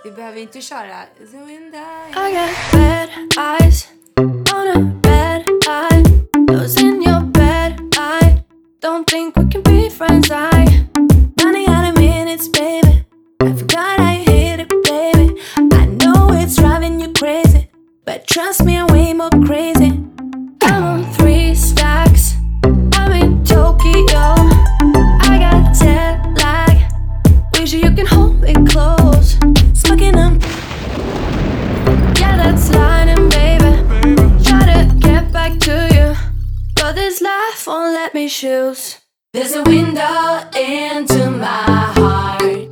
Vi behöver inte köra The Window. I got bad eyes on a bad eye. Those in your bed, I don't think we can be friends. Running out of minutes, baby. I forgot I hit it, baby. I know it's driving you crazy, but trust me, I'm way more crazy. I'm on 3 stacks. I'm in Tokyo. I got jet lag. Wish you can hold me close. Smoking them. Yeah, that's lying, baby. Try to get back to you, but this life won't let me choose. There's a window into my heart.